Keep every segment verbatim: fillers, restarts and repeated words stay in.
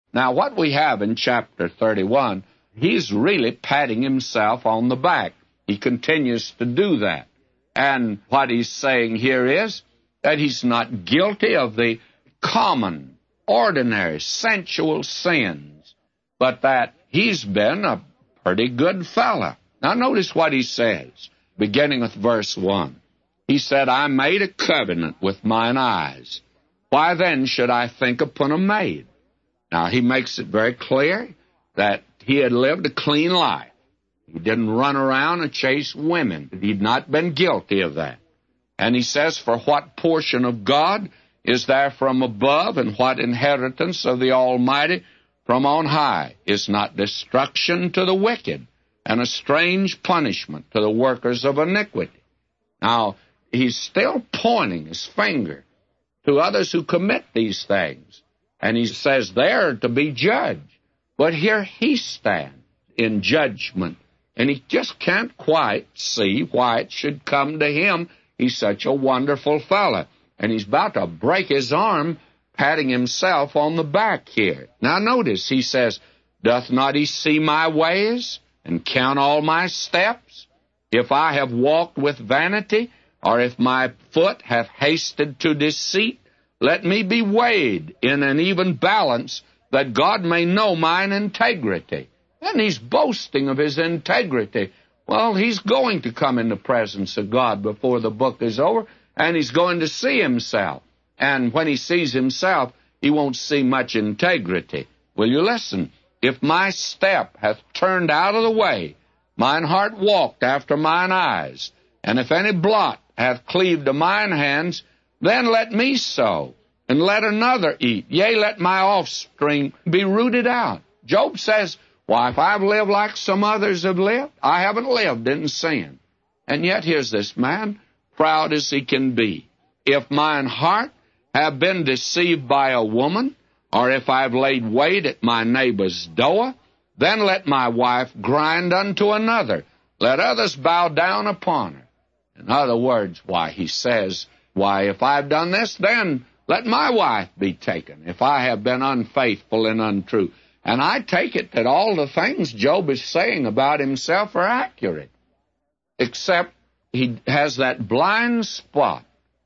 Now, what we have in chapter thirty-one, he's really patting himself on the back. He continues to do that. And what he's saying here is that he's not guilty of the common, ordinary, sensual sins, but that he's been a pretty good fella. Now, notice what he says, beginning with verse one. He said, I made a covenant with mine eyes. Why then should I think upon a maid? Now, he makes it very clear that he had lived a clean life. He didn't run around and chase women. He'd not been guilty of that. And he says, for what portion of God is there from above, and what inheritance of the Almighty from on high? Is not destruction to the wicked, and a strange punishment to the workers of iniquity? Now, he's still pointing his finger to others who commit these things. And he says they're to be judged. But here he stands in judgment, and he just can't quite see why it should come to him. He's such a wonderful fellow. And he's about to break his arm, patting himself on the back here. Now notice, he says, doth not he see my ways, and count all my steps? If I have walked with vanity, or if my foot hath hasted to deceit, let me be weighed in an even balance, that God may know mine integrity. And he's boasting of his integrity. Well, he's going to come in the presence of God before the book is over, and he's going to see himself. And when he sees himself, he won't see much integrity. Will you listen? If my step hath turned out of the way, mine heart walked after mine eyes, and if any blot hath cleaved to mine hands, then let me sow, and let another eat. Yea, let my offspring be rooted out. Job says, why, if I've lived like some others have lived, I haven't lived in sin. And yet here's this man, proud as he can be. If mine heart have been deceived by a woman, or if I've laid wait at my neighbor's door, then let my wife grind unto another. Let others bow down upon her. In other words, why, he says, why, if I've done this, then let my wife be taken, if I have been unfaithful and untrue. And I take it that all the things Job is saying about himself are accurate, except he has that blind spot.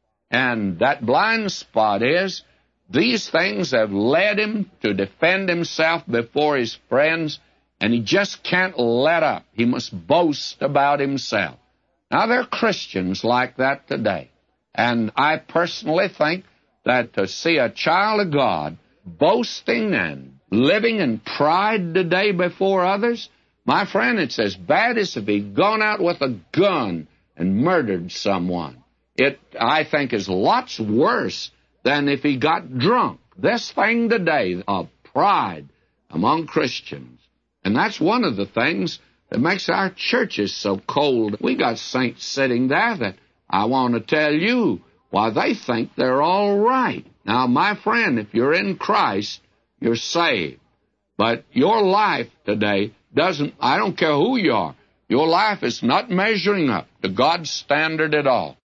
And that blind spot is, these things have led him to defend himself before his friends, and he just can't let up. He must boast about himself. Now, there are Christians like that today. And I personally think that to see a child of God boasting and living in pride today before others, my friend, it's as bad as if he'd gone out with a gun and murdered someone. It, I think, is lots worse than if he got drunk. This thing today of pride among Christians. And that's one of the things that makes our churches so cold. We got saints sitting there that I want to tell you why they think they're all right. Now, my friend, if you're in Christ, you're saved. But your life today doesn't, I don't care who you are, your life is not measuring up to God's standard at all.